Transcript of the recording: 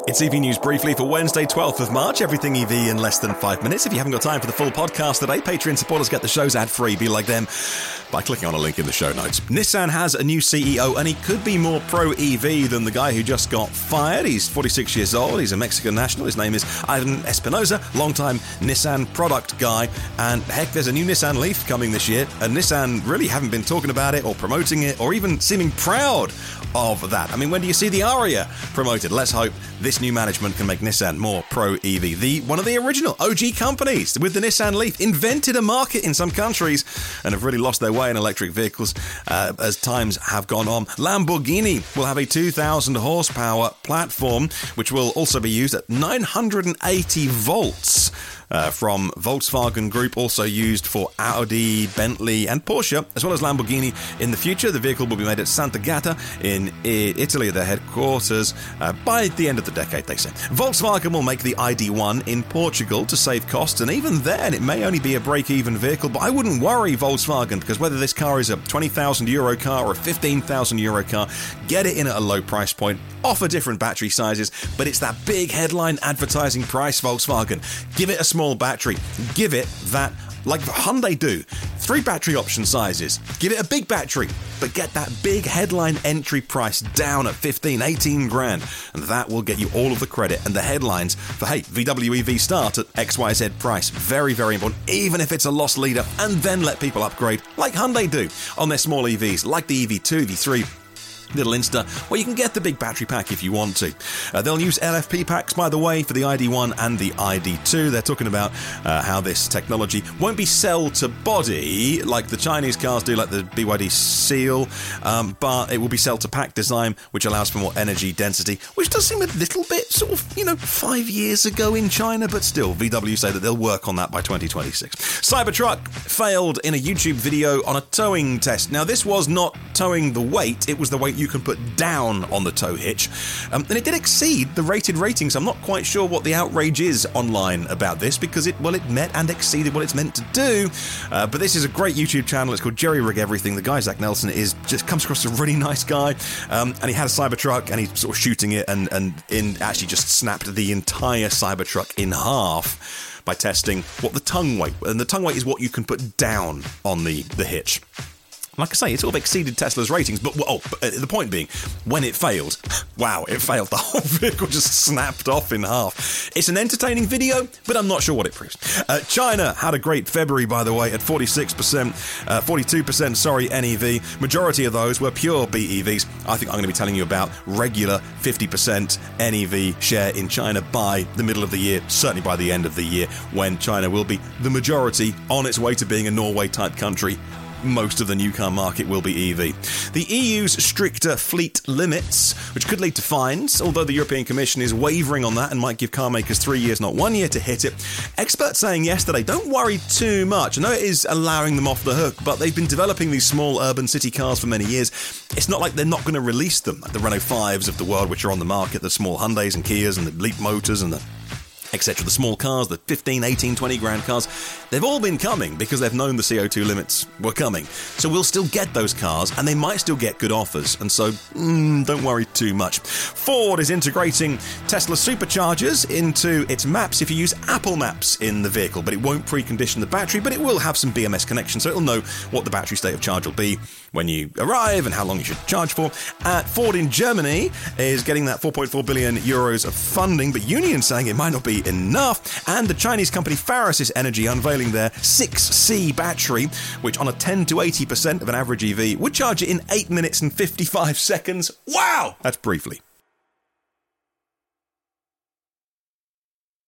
It's EV News Briefly for Wednesday, 12th of March. Everything EV in less than 5 minutes. If you haven't got time for the full podcast today, Patreon supporters get the shows ad-free. Be like them by clicking on a link in the show notes. Nissan has a new CEO, and he could be more pro-EV than the guy who just got fired. He's 46 years old. He's a Mexican national. His name is Ivan Espinosa, longtime Nissan product guy. And heck, there's a new Nissan Leaf coming this year, and Nissan really haven't been talking about it or promoting it or even seeming proud of that. I mean, when do you see the Aria promoted? Let's hope this new management can make Nissan more pro-EV. One of the original OG companies with the Nissan Leaf invented a market in some countries and have really lost their way in electric vehicles as times have gone on. Lamborghini will have a 2,000 horsepower platform, which will also be used at 980 volts. From Volkswagen Group, also used for Audi, Bentley and Porsche, as well as Lamborghini in the future. The vehicle will be made at Sant'Agata in Italy, their headquarters, by the end of the decade, they say. Volkswagen will make the ID.1 in Portugal to save costs, and even then it may only be a break-even vehicle, but I wouldn't worry, Volkswagen, because whether this car is a 20,000 euro car or a 15,000 euro car, get it in at a low price point, offer different battery sizes, but it's that big headline advertising price, Volkswagen. Give it a small battery. Give it that, like Hyundai do, 3 battery option sizes. Give it a big battery, but get that big headline entry price down at 15, 18 grand. And that will get you all of the credit and the headlines for, hey, VW EV start at XYZ price. Very, very important, even if it's a loss leader. And then let people upgrade, like Hyundai do, on their small EVs, like the EV2, V3, Little Insta, where you can get the big battery pack if you want to. They'll use LFP packs, by the way, for the ID.1 and the ID.2. They're talking about how this technology won't be cell to body like the Chinese cars do, like the BYD Seal, but it will be cell to pack design, which allows for more energy density, which does seem a little bit sort of, 5 years ago in China, but still, VW say that they'll work on that by 2026. Cybertruck failed in a YouTube video on a towing test. Now, this was not towing the weight, it was the weight you can put down on the tow hitch. And it did exceed the rated ratings. I'm not quite sure what the outrage is online about this, because it met and exceeded what it's meant to do. But this is a great YouTube channel. It's called Jerry Rig Everything. The guy, Zach Nelson, just comes across as a really nice guy. And he had a Cybertruck and he's sort of shooting it and actually just snapped the entire Cybertruck in half by testing what the tongue weight. And the tongue weight is what you can put down on the hitch. Like I say, it sort of exceeded Tesla's ratings, but the point being, when it failed, wow, it failed. The whole vehicle just snapped off in half. It's an entertaining video, but I'm not sure what it proves. China had a great February, by the way, at 42%, NEV. Majority of those were pure BEVs. I think I'm going to be telling you about regular 50% NEV share in China by the middle of the year, certainly by the end of the year, when China will be the majority on its way to being a Norway-type country. Most of the new car market will be EV. The EU's stricter fleet limits, which could lead to fines, although the European Commission is wavering on that and might give car makers 3 years, not 1 year, to hit it. Experts saying yesterday, don't worry too much. I know it is allowing them off the hook, but they've been developing these small urban city cars for many years. It's not like they're not going to release them, like the Renault 5s of the world, which are on the market, the small Hyundais and Kias and the Leap Motors and the etc. The small cars, the 15, 18, 20 grand cars, they've all been coming because they've known the CO2 limits were coming. So we'll still get those cars, and they might still get good offers. And so, don't worry too much. Ford is integrating Tesla superchargers into its maps if you use Apple Maps in the vehicle, but it won't precondition the battery, but it will have some BMS connection, so it'll know what the battery state of charge will be when you arrive and how long you should charge for. Ford in Germany is getting that 4.4 billion euros of funding, but unions saying it might not be enough. And the Chinese company Farasis Energy unveiling their 6C battery, which on a 10 to 80% of an average EV would charge it in 8 minutes and 55 seconds. Wow! That's briefly.